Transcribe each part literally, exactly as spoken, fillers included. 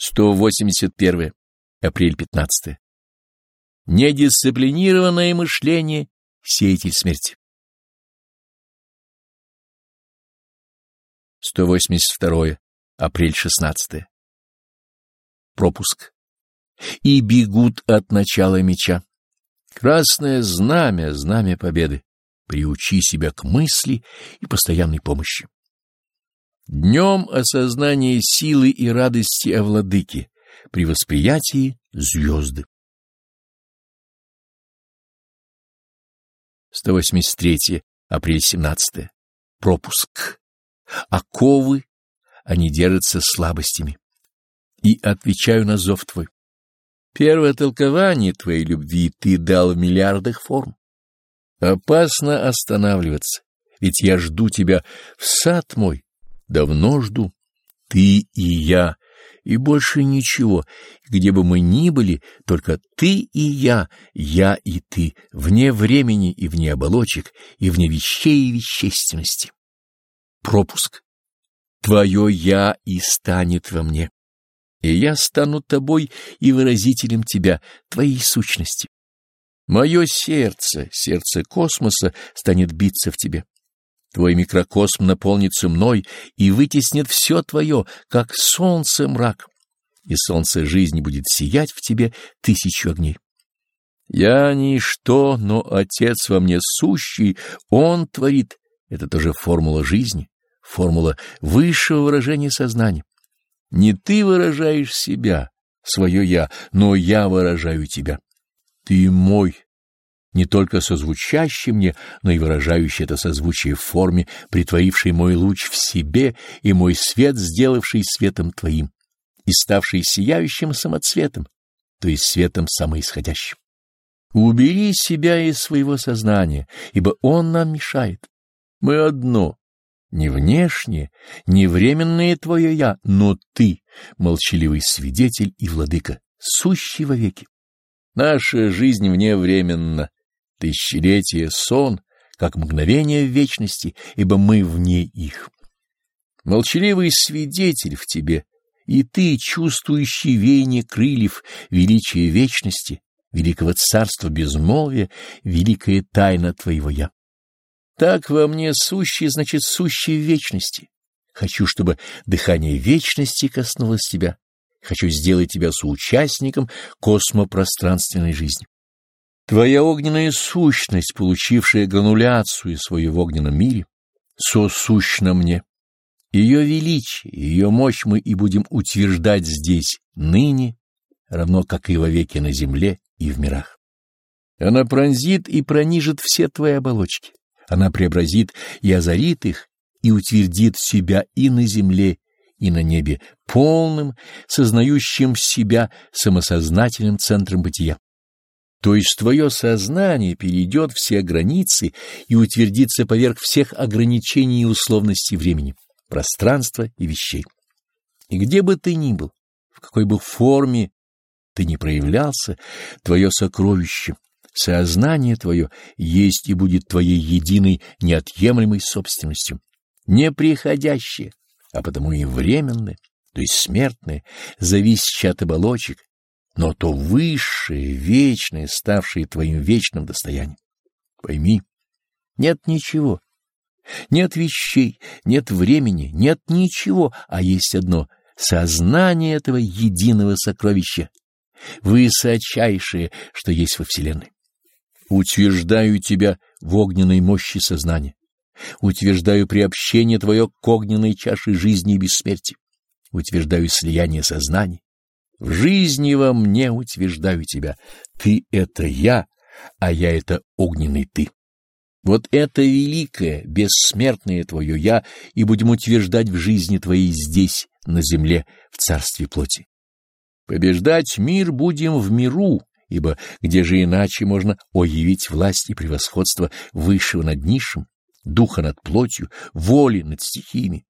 сто восемьдесят первое. Апрель пятнадцатое. Недисциплинированное мышление — сеятель смерти. сто восемьдесят второе. Апрель шестнадцатое. Пропуск. И бегут от начала меча. Красное знамя, знамя победы. Приучи себя к мысли и постоянной помощи. Днем осознание силы и радости о владыке, при восприятии звезды. сто восемьдесят третье. Апрель семнадцатое. Пропуск. Оковы, они держатся слабостями. И отвечаю на зов твой. Первое толкование твоей любви ты дал в миллиардах форм. Опасно останавливаться, ведь я жду тебя в сад мой, давно жду. Ты и я, и больше ничего. Где бы мы ни были, только ты и я, я и ты, вне времени и вне оболочек, и вне вещей и вещественности. Пропуск. Твое «я» и станет во мне, и я стану тобой и выразителем тебя, твоей сущности. Мое сердце, сердце космоса, станет биться в тебе. Твой микрокосм наполнится мной и вытеснит все твое, как солнце мрак, и солнце жизни будет сиять в тебе тысячу огней. Я ничто, но Отец во мне сущий, Он творит. Это тоже формула жизни, формула высшего выражения сознания. Не ты выражаешь себя, свое «я», но я выражаю тебя. Ты мой, не только созвучащий мне, но и выражающий это созвучие в форме, притворивший мой луч в себе и мой свет, сделавший светом твоим, и ставший сияющим самоцветом, то есть светом самоисходящим. Убери себя из своего сознания, ибо он нам мешает. Мы одно, не внешнее, не временное твое «я», но ты, молчаливый свидетель и владыка, сущий вовеки. Наша жизнь вневременна, тысячелетие — сон, как мгновение в вечности, ибо мы вне их. Молчаливый свидетель в тебе, и ты, чувствующий веяние крыльев, величие вечности, великого царства безмолвия, великая тайна твоего «я». Так во мне сущий, значит, сущий в вечности. Хочу, чтобы дыхание вечности коснулось тебя. Хочу сделать тебя соучастником космопространственной жизни. Твоя огненная сущность, получившая грануляцию свою в огненном мире, сосущна мне. Ее величие, ее мощь мы и будем утверждать здесь, ныне, равно как и вовеки на земле и в мирах. Она пронзит и пронижит все твои оболочки. Она преобразит и озарит их, и утвердит себя и на земле, и на небе, полным, сознающим себя самосознательным центром бытия. То есть твое сознание перейдет все границы и утвердится поверх всех ограничений и условностей времени, пространства и вещей. И где бы ты ни был, в какой бы форме ты ни проявлялся, твое сокровище, сознание твое есть и будет твоей единой неотъемлемой собственностью, неприходящее, а потому и временное, то есть смертное, зависящее от оболочек, но то высшее, вечное, ставшее твоим вечным достоянием. Пойми, нет ничего, нет вещей, нет времени, нет ничего, а есть одно — сознание этого единого сокровища, высочайшее, что есть во Вселенной. Утверждаю тебя в огненной мощи сознания. Утверждаю приобщение твое к огненной чаше жизни и бессмертия. Утверждаю слияние сознаний. В жизни во мне утверждаю тебя. Ты — это я, а я — это огненный ты. Вот это великое, бессмертное твое «я» и будем утверждать в жизни твоей здесь, на земле, в царстве плоти. Побеждать мир будем в миру, ибо где же иначе можно оявить власть и превосходство высшего над низшим, духа над плотью, воли над стихиями.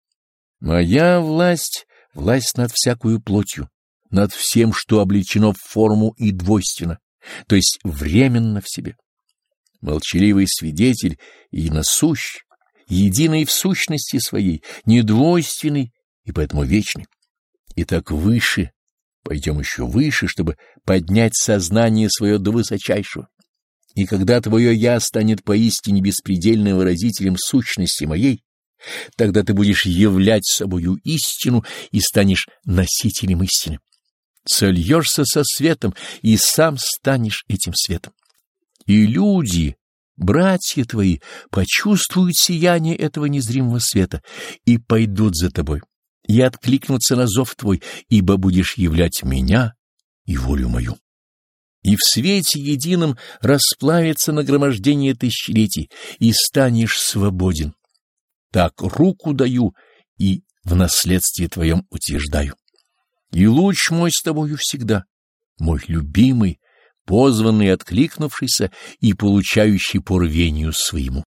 Моя власть — власть над всякую плотью, над всем, что облечено в форму и двойственно, то есть временно в себе. Молчаливый свидетель и насущ, единый в сущности своей, недвойственный и поэтому вечный. И так выше Пойдем еще выше, чтобы поднять сознание свое до высочайшего. И когда твое «я» станет поистине беспредельным выразителем сущности моей, тогда ты будешь являть собою истину и станешь носителем истины. Сольешься со светом и сам станешь этим светом. И люди, братья твои, почувствуют сияние этого незримого света и пойдут за тобой, и откликнутся на зов твой, ибо будешь являть меня и волю мою. И в свете едином расплавится нагромождение тысячелетий, и станешь свободен. Так руку даю и в наследстве твоем утверждаю. И луч мой с тобою всегда, мой любимый, позванный, и откликнувшийся и получающий по рвению своему.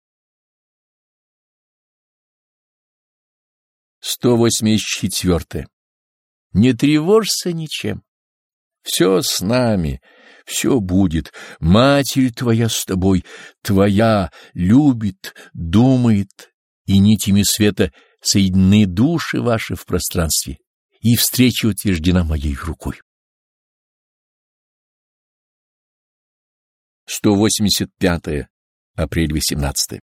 сто восемьдесят четыре. Не тревожься ничем. Все с нами, все будет. Матерь твоя с тобой, твоя любит, думает, и нитями света соединены души ваши в пространстве, и встреча утверждена моей рукой. сто восемьдесят пятое. Апрель восемнадцатое.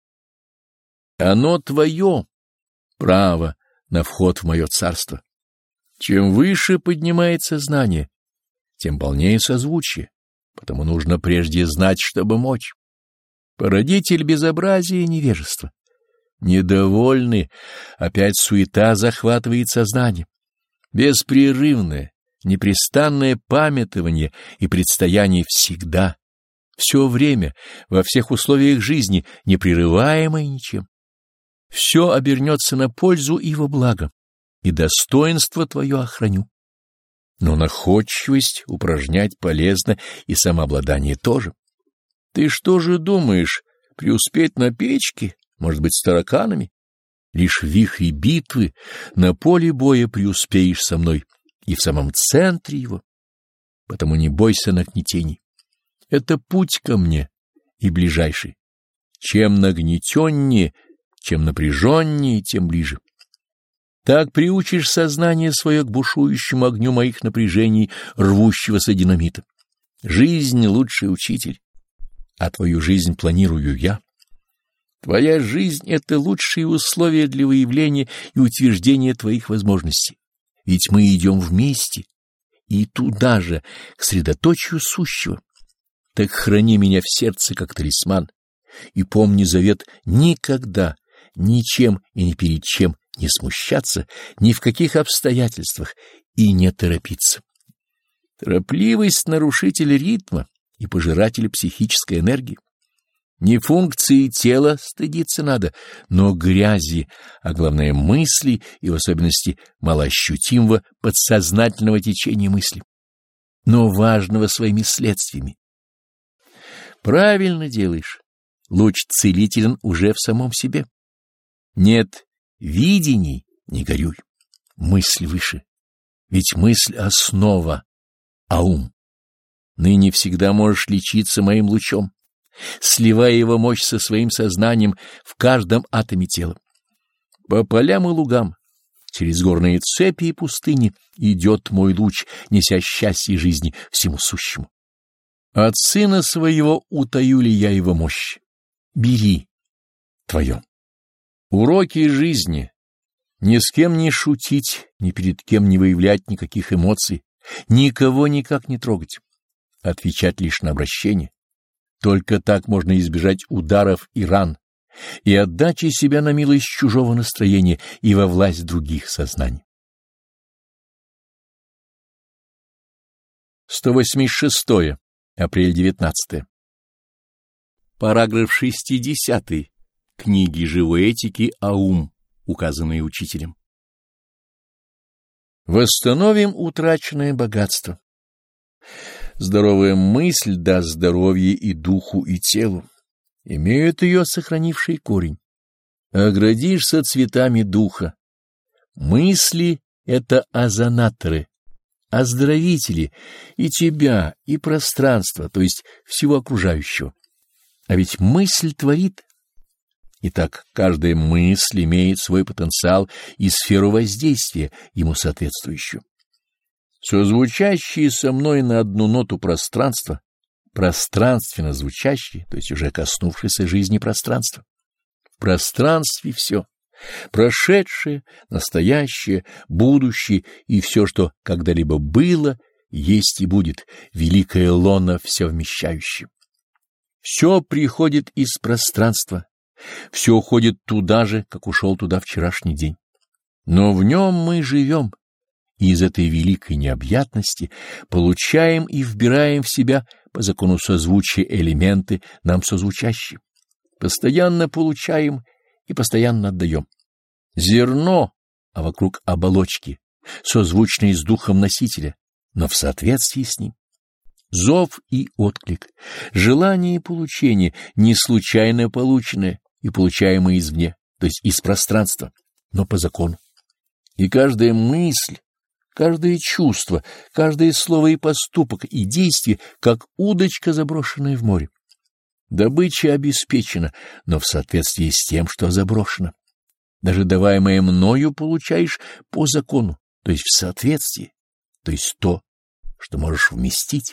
Оно твое, право, на вход в мое царство. Чем выше поднимается знание, тем полнее созвучие, потому нужно прежде знать, чтобы мочь. Породитель безобразия и невежества. Недовольны, опять суета захватывает сознание. Беспрерывное, непрестанное памятование и предстояние всегда, все время, во всех условиях жизни, непрерываемое ничем. Все обернется на пользу и во благо, и достоинство твое охраню. Но находчивость упражнять полезно, и самообладание тоже. Ты что же думаешь, преуспеть на печке, может быть, с тараканами? Лишь в вихре битвы на поле боя преуспеешь со мной и в самом центре его. Потому не бойся нагнетений. Это путь ко мне и ближайший. Чем нагнетеннее, чем напряженнее, тем ближе. Так приучишь сознание свое к бушующему огню моих напряжений, рвущегося динамита. Жизнь — лучший учитель, а твою жизнь планирую я. Твоя жизнь — это лучшие условия для выявления и утверждения твоих возможностей. Ведь мы идем вместе, и туда же, к средоточию сущего. Так храни меня в сердце, как талисман, и помни завет никогда, ничем и ни перед чем не смущаться, ни в каких обстоятельствах, и не торопиться. Торопливость — нарушитель ритма и пожиратель психической энергии. Не функции тела стыдиться надо, но грязи, а главное мысли и в особенности малоощутимого подсознательного течения мысли, но важного своими следствиями. Правильно делаешь. Луч целителен уже в самом себе. Нет видений, не горюй. Мысль выше. Ведь мысль — основа, а ум. Ныне всегда можешь лечиться моим лучом, сливая его мощь со своим сознанием в каждом атоме тела. По полям и лугам, через горные цепи и пустыни идет мой луч, неся счастье жизни всему сущему. От сына своего утаю ли я его мощь? Бери твое. Уроки жизни. Ни с кем не шутить, ни перед кем не выявлять никаких эмоций, никого никак не трогать. Отвечать лишь на обращение. Только так можно избежать ударов и ран, и отдачи себя на милость чужого настроения и во власть других сознаний. сто восемьдесят шестое. Апрель девятнадцатое. Параграф шестидесятый. Книги живой этики «Аум», указанные учителем. Восстановим утраченное богатство. Здоровая мысль даст здоровье и духу, и телу. Имеют ее сохранивший корень. Оградишься цветами духа. Мысли — это озонаторы, оздоровители и тебя, и пространства, то есть всего окружающего. А ведь мысль творит. Итак, каждая мысль имеет свой потенциал и сферу воздействия, ему соответствующую. Созвучащие со мной на одну ноту пространства, пространственно звучащие, то есть уже коснувшиеся жизни пространства. В пространстве все. Прошедшее, настоящее, будущее и все, что когда-либо было, есть и будет, великое лоно все вмещающее. Все приходит из пространства, все уходит туда же, как ушел туда вчерашний день. Но в нем мы живем, и из этой великой необъятности получаем и вбираем в себя по закону созвучия элементы, нам созвучащие. Постоянно получаем и постоянно отдаем. Зерно, а вокруг оболочки, созвучные с духом носителя, но в соответствии с ним. Зов и отклик, желание и получение, не случайно полученное и получаемое извне, то есть из пространства, но по закону. И каждая мысль, каждое чувство, каждое слово и поступок и действие, как удочка, заброшенная в море. Добыча обеспечена, но в соответствии с тем, что заброшено. Даже даваемое мною получаешь по закону, то есть в соответствии, то есть то, что можешь вместить.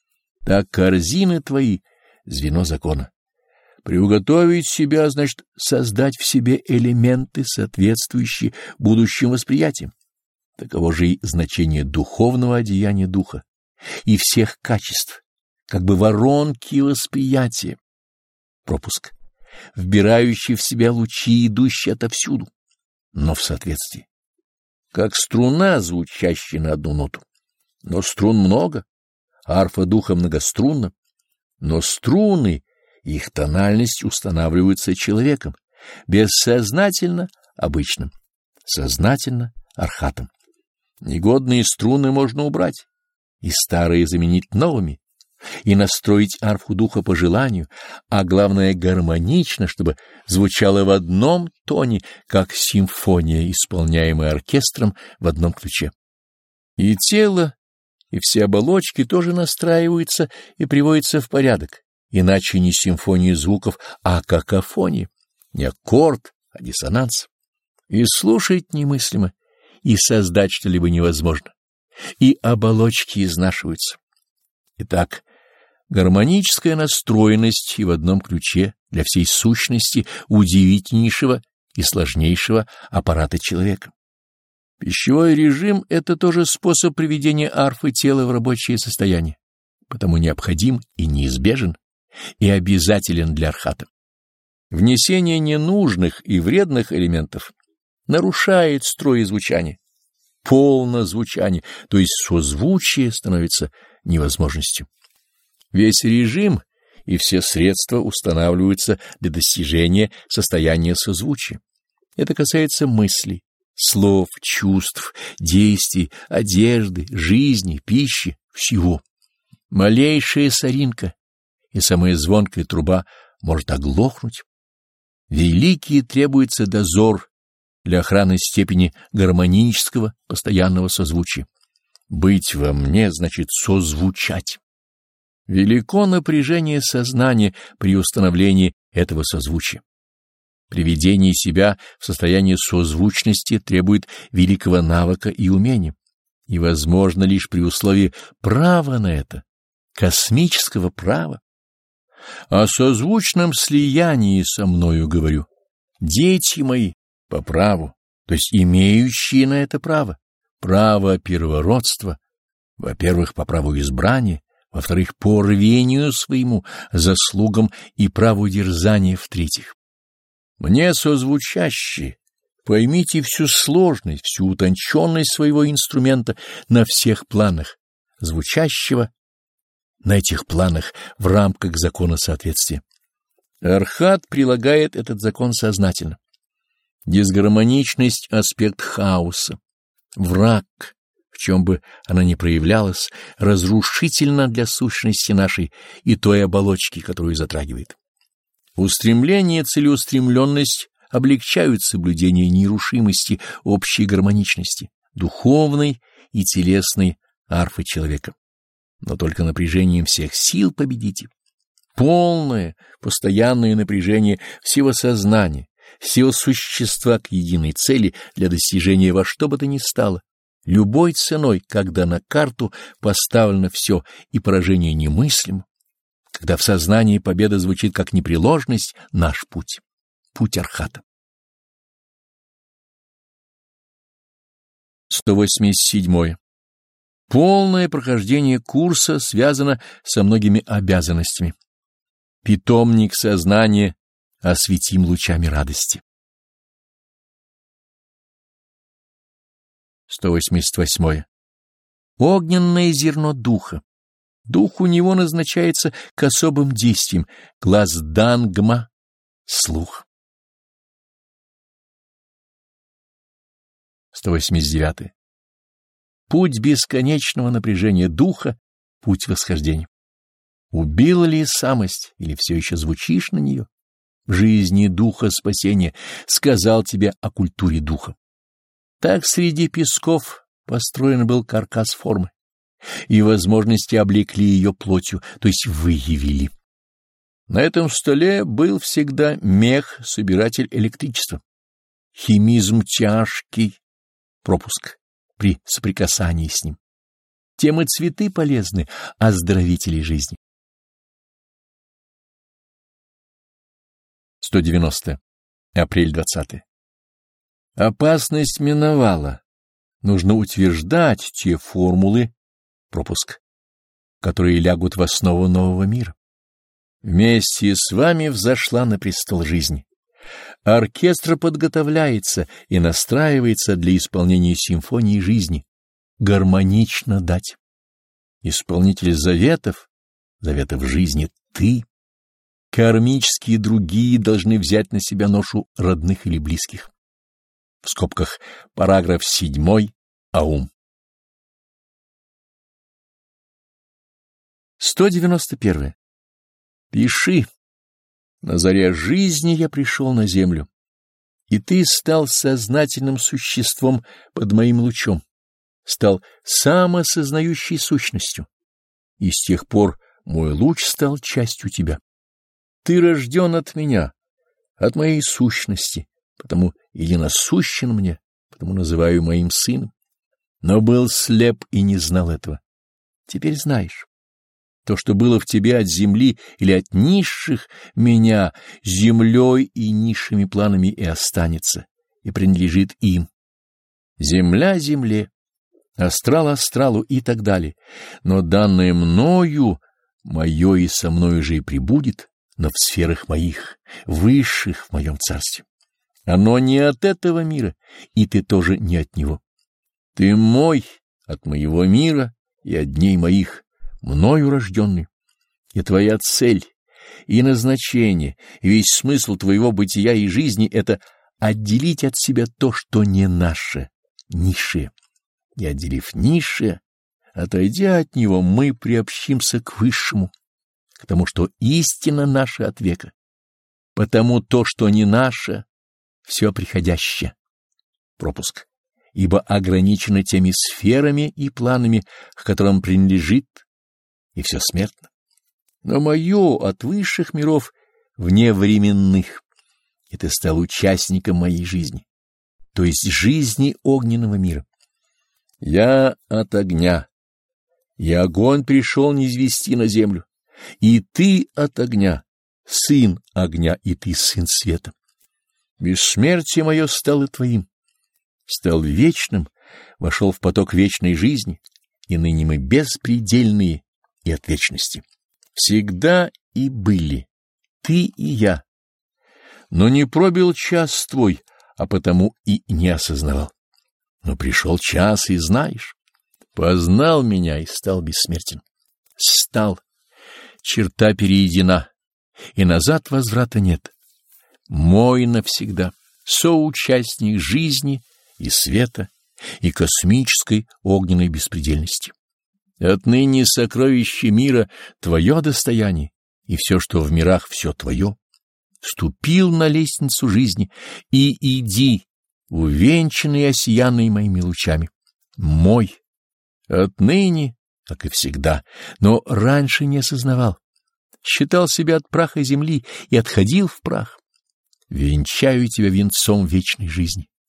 Так корзины твои — звено закона. Приуготовить себя, значит, создать в себе элементы, соответствующие будущим восприятиям. Таково же и значение духовного одеяния духа и всех качеств, как бы воронки восприятия. Пропуск, вбирающий в себя лучи, идущие отовсюду, но в соответствии. Как струна, звучащая на одну ноту. Но струн много, арфа духа многострунна, но струны, их тональность устанавливаются человеком, бессознательно обычным, сознательно архатом. Негодные струны можно убрать, и старые заменить новыми, и настроить арфу духа по желанию, а главное гармонично, чтобы звучало в одном тоне, как симфония, исполняемая оркестром в одном ключе. И тело, и все оболочки тоже настраиваются и приводятся в порядок, иначе не симфония звуков, а какофония, не аккорд, а диссонанс. И слушать немыслимо, и создать что-либо невозможно, и оболочки изнашиваются. Итак, гармоническая настроенность и в одном ключе для всей сущности удивительнейшего и сложнейшего аппарата человека. Пищевой режим — это тоже способ приведения арфы тела в рабочее состояние, потому необходим и неизбежен, и обязателен для архата. Внесение ненужных и вредных элементов нарушает строй звучания. Полное звучание, то есть созвучие, становится невозможностью. Весь режим и все средства устанавливаются для достижения состояния созвучия. Это касается мыслей, слов, чувств, действий, одежды, жизни, пищи, всего. Малейшая соринка и самая звонкая труба может оглохнуть. Великий требуется дозор для охраны степени гармонического постоянного созвучия. Быть во мне значит созвучать. Велико напряжение сознания при установлении этого созвучия. Приведение себя в состояние созвучности требует великого навыка и умения, и возможно лишь при условии права на это, космического права. О созвучном слиянии со мною говорю. Дети мои, по праву, то есть имеющие на это право, право первородства, во-первых, по праву избрания, во-вторых, по рвению своему, заслугам и праву дерзания, в-третьих. Мне созвучащие, поймите всю сложность, всю утонченность своего инструмента на всех планах, звучащего на этих планах в рамках закона соответствия. Архат прилагает этот закон сознательно. Дисгармоничность — аспект хаоса. Враг, в чем бы она ни проявлялась, разрушительно для сущности нашей и той оболочки, которую затрагивает. Устремление и целеустремленность облегчают соблюдение нерушимости общей гармоничности, духовной и телесной арфы человека. Но только напряжением всех сил победите. Полное, постоянное напряжение всего сознания, всего существа к единой цели для достижения во что бы то ни стало любой ценой, когда на карту поставлено все и поражение немыслимо, когда в сознании победа звучит как непреложность, наш путь, путь Архата. сто восемьдесят седьмой. Полное прохождение курса связано со многими обязанностями. Питомник сознания осветим лучами радости. сто восемьдесят восьмой. Огненное зерно духа. Дух у него назначается к особым действиям. Глаз дангма — слух. сто восемьдесят девятый. Путь бесконечного напряжения духа — путь восхождения. Убила ли самость, или все еще звучишь на нее? В жизни духа спасения сказал тебе о культуре духа. Так среди песков построен был каркас формы, и возможности облекли ее плотью, то есть выявили. На этом столе был всегда мех, собиратель электричества. Химизм тяжкий, пропуск при соприкасании с ним. Тем и цветы полезны, оздоровители жизни. сто девяностый. Апрель двадцатый. Опасность миновала. Нужно утверждать те формулы, пропуск, которые лягут в основу нового мира. Вместе с вами взошла на престол жизни. Оркестр подготовляется и настраивается для исполнения симфонии жизни. Гармонично дать. Исполнитель заветов, заветов жизни — ты. Кармические другие должны взять на себя ношу родных или близких. В скобках параграф седьмой, Аум. сто девяносто первое. Пиши. На заре жизни я пришел на землю, и ты стал сознательным существом под моим лучом, стал самосознающей сущностью, и с тех пор мой луч стал частью тебя. Ты рожден от меня, от моей сущности, потому единосущен мне, потому называю моим сыном. Но был слеп и не знал этого. Теперь знаешь. То, что было в тебе от земли или от низших меня, землей и низшими планами и останется, и принадлежит им. Земля земле, астрал астралу и так далее. Но данное мною, мое и со мною же и прибудет, но в сферах моих, высших в моем царстве. Оно не от этого мира, и ты тоже не от него. Ты мой, от моего мира и от дней моих, мною рожденный. И твоя цель, и назначение, и весь смысл твоего бытия и жизни — это отделить от себя то, что не наше, низшее. И отделив низшее, отойдя от него, мы приобщимся к высшему, к тому, что истина наша от века. Потому то, что не наше, все приходящее. Пропуск. Ибо ограничено теми сферами и планами, к которым принадлежит, и все смертно. Но мое от высших миров вневременных, и ты стал участником моей жизни, то есть жизни огненного мира. Я от огня, и огонь пришел низвести на землю, и ты от огня, сын огня, и ты сын света. Бессмертие мое стало твоим, стал вечным, вошел в поток вечной жизни, и ныне мы беспредельные и от вечности. Всегда и были, ты и я. Но не пробил час твой, а потому и не осознавал. Но пришел час, и знаешь, познал меня и стал бессмертен. Стал, черта переедена, и назад возврата нет. Мой навсегда, соучастник жизни и света, и космической огненной беспредельности. Отныне сокровище мира — твое достояние, и все, что в мирах, все твое. Вступил на лестницу жизни и иди, увенчанный и осиянный моими лучами. Мой, отныне, как и всегда, но раньше не осознавал. Считал себя от праха земли и отходил в прах. Венчаю тебя венцом вечной жизни.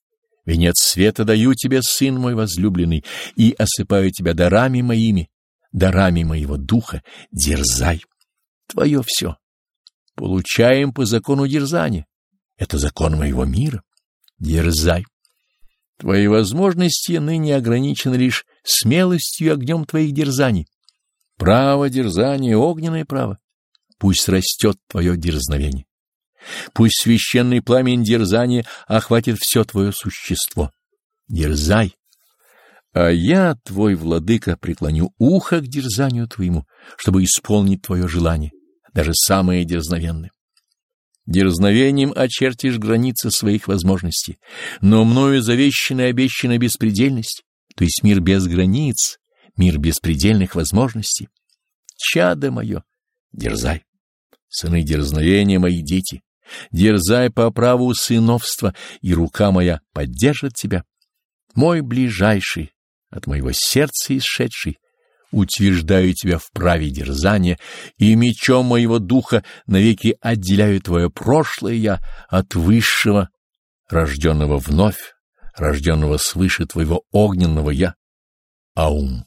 Венец света даю тебе, сын мой возлюбленный, и осыпаю тебя дарами моими, дарами моего духа. Дерзай. Твое все. Получаем по закону дерзания. Это закон моего мира. Дерзай. Твои возможности ныне ограничены лишь смелостью и огнем твоих дерзаний. Право дерзания — огненное право. Пусть растет твое дерзновение. Пусть священный пламень дерзания охватит все твое существо. Дерзай. А я, твой владыка, преклоню ухо к дерзанию твоему, чтобы исполнить твое желание, даже самое дерзновенное. Дерзновением очертишь границы своих возможностей, но мною завещана и обещана беспредельность, то есть мир без границ, мир беспредельных возможностей. Чадо мое, дерзай. Сыны дерзновения мои дети, дерзай по праву сыновства, и рука моя поддержит тебя. Мой ближайший, от моего сердца исшедший, утверждаю тебя в праве дерзания, и мечом моего духа навеки отделяю твое прошлое я от высшего, рожденного вновь, рожденного свыше твоего огненного я. Аум.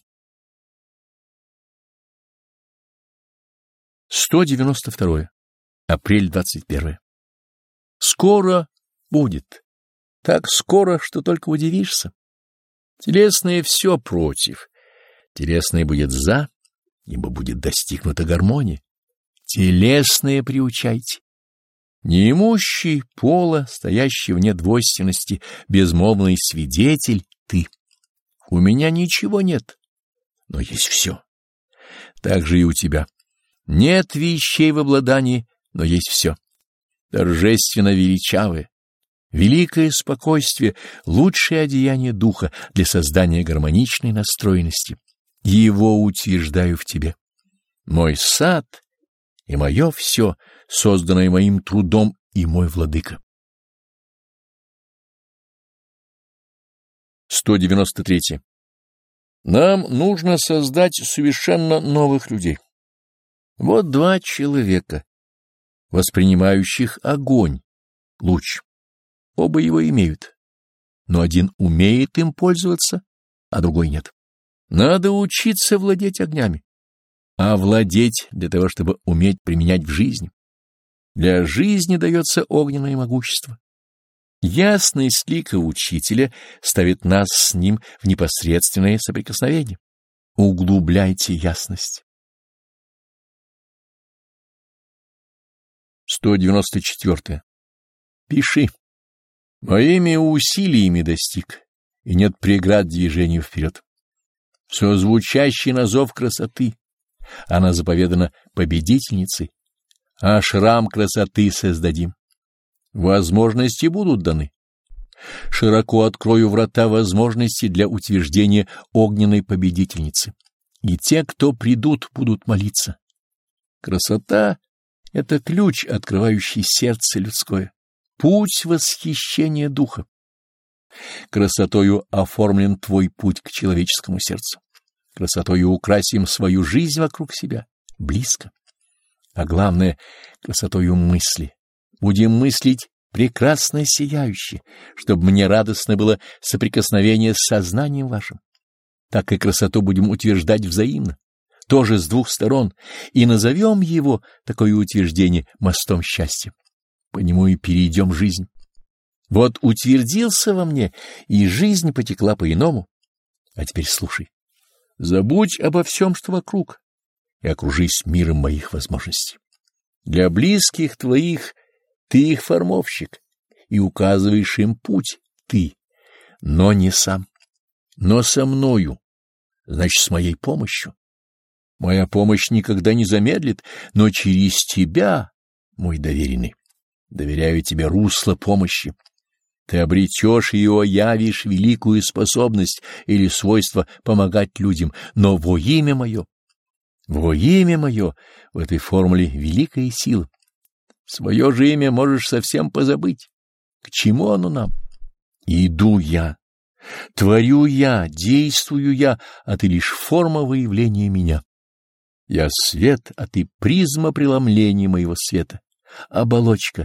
сто девяносто второе. Апрель двадцать первое. Скоро будет. Так скоро, что только удивишься. Телесное все против. Телесное будет за, ибо будет достигнута гармония. Телесное приучайте. Неимущий пола, стоящий вне двойственности, безмолвный свидетель ты. У меня ничего нет, но есть все. Так же и у тебя. Нет вещей в обладании, но есть все. Торжественно величавое, великое спокойствие — лучшее одеяние духа для создания гармоничной настроенности. Его утверждаю в тебе. Мой сад и мое все, созданное моим трудом, и мой владыка. сто девяносто три. Нам нужно создать совершенно новых людей. Вот два человека, воспринимающих огонь, луч. Оба его имеют, но один умеет им пользоваться, а другой нет. Надо учиться владеть огнями, а владеть для того, чтобы уметь применять в жизни. Для жизни дается огненное могущество. Ясность лика учителя ставит нас с ним в непосредственное соприкосновение. Углубляйте ясность. сто девяносто четыре. Пиши. Моими усилиями достиг, и нет преград движению вперед. Все звучащее на зов красоты, она заповедана победительницей, а шрам красоты создадим. Возможности будут даны. Широко открою врата возможностей для утверждения огненной победительницы, и те, кто придут, будут молиться. Красота — это ключ, открывающий сердце людское, путь восхищения духа. Красотою оформлен твой путь к человеческому сердцу. Красотою украсим свою жизнь вокруг себя, близко. А главное — красотою мысли. Будем мыслить прекрасно сияюще, чтобы мне радостно было соприкосновение с сознанием вашим. Так и красоту будем утверждать взаимно, тоже с двух сторон, и назовем его, такое утверждение, мостом счастья. По нему и перейдем жизнь. Вот утвердился во мне, и жизнь потекла по-иному. А теперь слушай. Забудь обо всем, что вокруг, и окружись миром моих возможностей. Для близких твоих ты их формовщик, и указываешь им путь ты, но не сам, но со мною, значит, с моей помощью. Моя помощь никогда не замедлит, но через тебя, мой доверенный, доверяю тебе русло помощи. Ты обретешь и оявишь великую способность или свойство помогать людям, но во имя мое, во имя мое в этой формуле великая сила. Свое же имя можешь совсем позабыть. К чему оно нам? Иду я, творю я, действую я, а ты лишь форма выявления меня. Я свет, а ты призма преломления моего света, оболочка,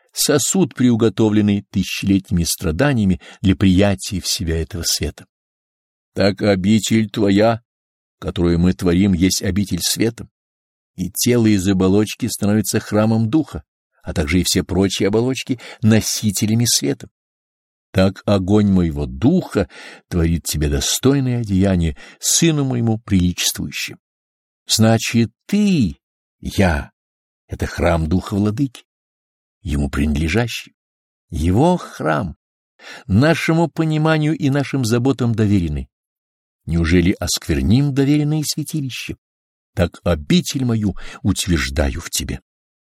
сосуд, приуготовленный тысячелетними страданиями для приятия в себя этого света. Так обитель твоя, которую мы творим, есть обитель света, и тело из оболочки становится храмом духа, а также и все прочие оболочки носителями света. Так огонь моего духа творит тебе достойное одеяние, сыну моему приличествующее. Значит, ты, я, — это храм духа владыки, ему принадлежащий. Его храм, нашему пониманию и нашим заботам доверенный. Неужели оскверним доверенное святилище? Так обитель мою утверждаю в тебе.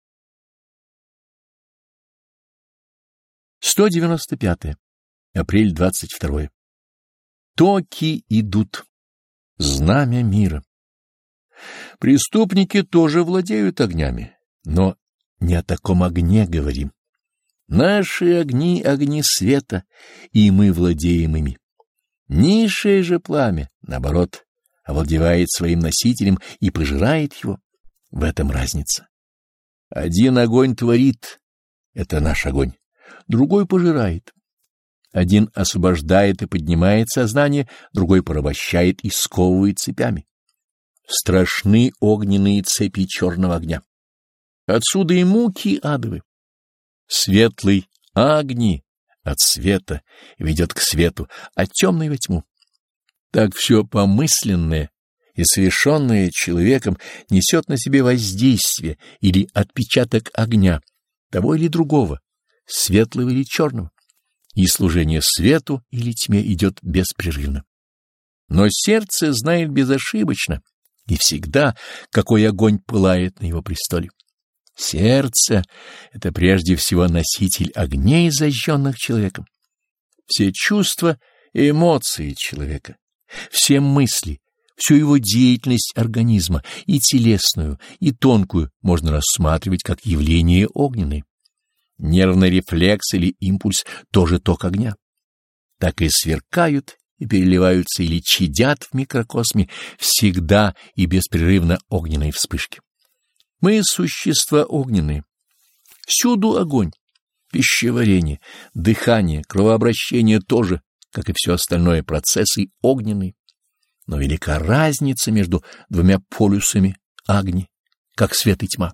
сто девяносто пятое. Апрель двадцать второе. Токи идут. Знамя мира. Преступники тоже владеют огнями, но не о таком огне говорим. Наши огни — огни света, и мы владеем ими. Низшее же пламя, наоборот, овладевает своим носителем и пожирает его. В этом разница. Один огонь творит — это наш огонь, другой пожирает. Один освобождает и поднимает сознание, другой порабощает и сковывает цепями. Страшны огненные цепи черного огня. Отсюда и муки адовы. Светлый огни от света ведет к свету, а темный во тьму. Так все помысленное и совершенное человеком несет на себе воздействие или отпечаток огня, того или другого, светлого или черного, и служение свету или тьме идет беспрерывно. Но сердце знает безошибочно и всегда, какой огонь пылает на его престоле. Сердце — это прежде всего носитель огней, зажженных человеком. Все чувства и эмоции человека, все мысли, всю его деятельность организма, и телесную, и тонкую, можно рассматривать как явление огненное. Нервный рефлекс или импульс — тоже ток огня. Так и сверкают и переливаются или чадят в микрокосме всегда и беспрерывно огненные вспышки. Мы — существа огненные. Всюду огонь, пищеварение, дыхание, кровообращение тоже, как и все остальное, процессы огненные. Но велика разница между двумя полюсами огни, как свет и тьма.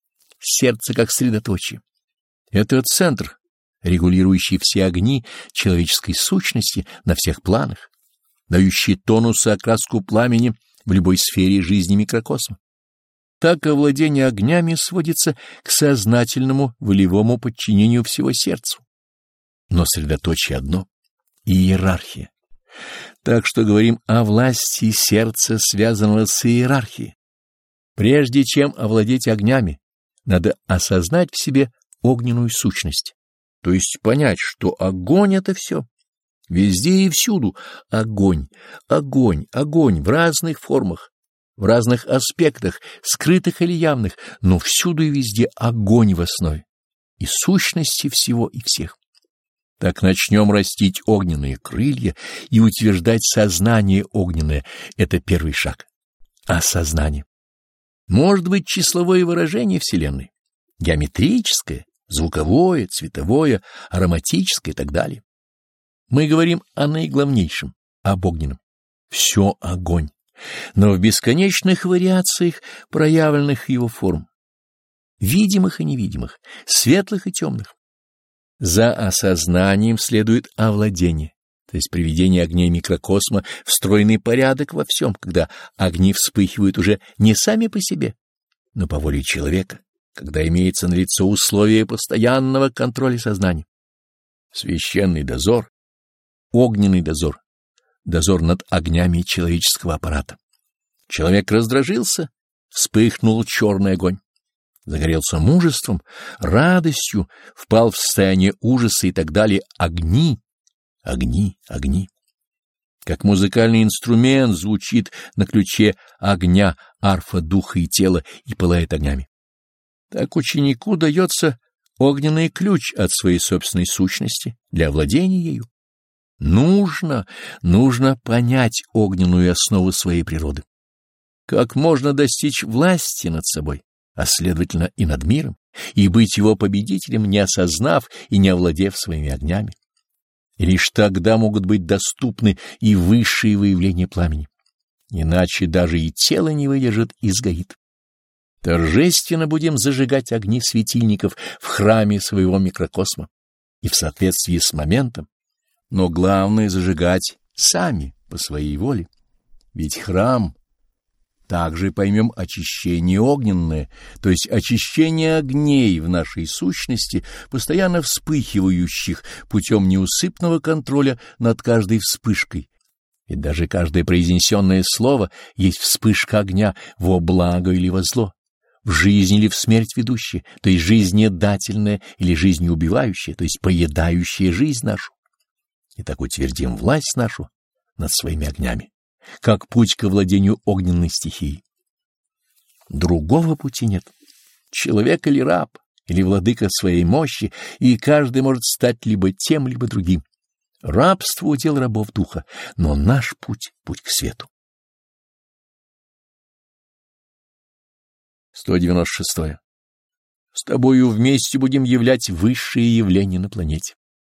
Сердце как средоточие. Это центр, регулирующий все огни человеческой сущности на всех планах, дающий тонус и окраску пламени в любой сфере жизни микрокосма. Так овладение огнями сводится к сознательному волевому подчинению всего сердцу. Но средоточие одно — иерархия. Так что говорим о власти сердца, связанного с иерархией. Прежде чем овладеть огнями, надо осознать в себе огненную сущность, то есть понять, что огонь — это все. Везде и всюду огонь, огонь, огонь в разных формах, в разных аспектах, скрытых или явных, но всюду и везде огонь в основе, и сущности всего и всех. Так начнем растить огненные крылья и утверждать сознание огненное — это первый шаг. Осознание. Может быть числовое выражение Вселенной, геометрическое, звуковое, цветовое, ароматическое и так далее. Мы говорим о наиглавнейшем, об огненном. Все огонь, но в бесконечных вариациях проявленных его форм, видимых и невидимых, светлых и темных. За осознанием следует овладение, то есть приведение огней микрокосма в стройный порядок во всем, когда огни вспыхивают уже не сами по себе, но по воле человека, когда имеется налицо условие постоянного контроля сознания. Священный дозор, огненный дозор, дозор над огнями человеческого аппарата. Человек раздражился, вспыхнул черный огонь. Загорелся мужеством, радостью, впал в состояние ужаса и так далее. Огни, огни, огни. Как музыкальный инструмент звучит на ключе огня арфа духа и тела и пылает огнями. Так ученику дается огненный ключ от своей собственной сущности для овладения ею. Нужно, нужно понять огненную основу своей природы. Как можно достичь власти над собой, а следовательно и над миром, и быть его победителем, не осознав и не овладев своими огнями. И лишь тогда могут быть доступны и высшие выявления пламени. Иначе даже и тело не выдержит и сгорит. Торжественно будем зажигать огни светильников в храме своего микрокосма и в соответствии с моментом, но главное — зажигать сами по своей воле. Ведь храм также поймем очищение огненное, то есть очищение огней в нашей сущности, постоянно вспыхивающих путем неусыпного контроля над каждой вспышкой. Ведь даже каждое произнесенное слово есть вспышка огня во благо или во зло, в жизнь или в смерть ведущая, то есть жизнедательная или жизнеубивающая, то есть поедающая жизнь нашу. И так утвердим власть нашу над своими огнями, как путь к владению огненной стихией. Другого пути нет. Человек или раб, или владыка своей мощи, и каждый может стать либо тем, либо другим. Рабство — удел рабов духа, но наш путь — путь к свету. сто девяносто шесть. С тобою вместе будем являть высшие явления на планете.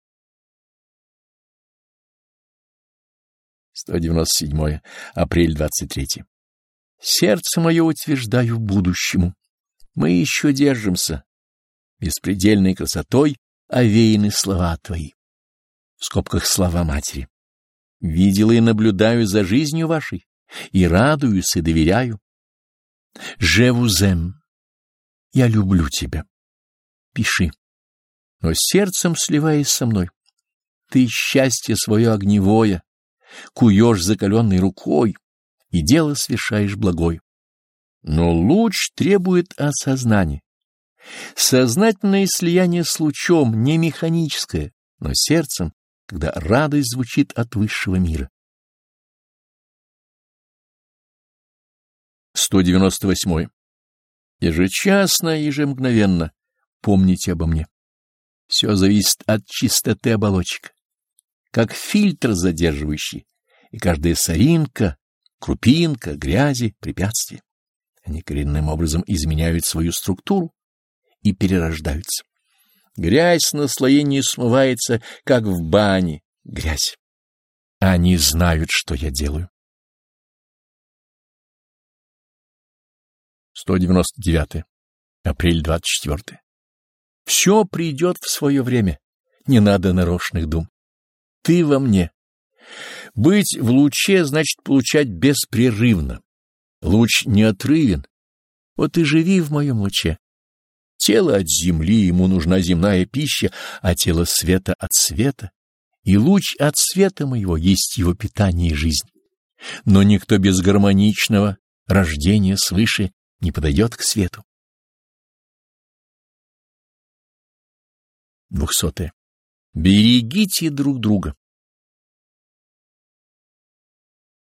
сто девяносто семь. Апрель двадцать третий. Сердце мое утверждаю будущему. Мы еще держимся. Беспредельной красотой овеяны слова твои. В скобках слова матери. Видела и наблюдаю за жизнью вашей, и радуюсь, и доверяю. Je vous aime. Я люблю тебя. Пиши. Но сердцем сливаясь со мной. Ты счастье свое огневое куешь закаленной рукой, и дело совершаешь благой. Но луч требует осознания. Сознательное слияние с лучом не механическое, но сердцем, когда радость звучит от высшего мира. сто девяносто восьмой. Ежечасно, ежемгновенно помните обо мне. Все зависит от чистоты оболочек, как фильтр задерживающий, и каждая соринка, крупинка, грязи, препятствия. Они коренным образом изменяют свою структуру и перерождаются. Грязь с наслоения смывается, как в бане грязь. Они знают, что я делаю. сто девяносто девять. Апрель двадцать четвёртый. Все придет в свое время, не надо нарочных дум. Ты во мне. Быть в луче значит получать беспрерывно. Луч неотрывен. Вот и живи в моем луче. Тело от земли, ему нужна земная пища, а тело света от света. И луч от света моего есть его питание и жизнь. Но никто без гармоничного рождения свыше не подойдет к свету. Двухсотое. Берегите друг друга.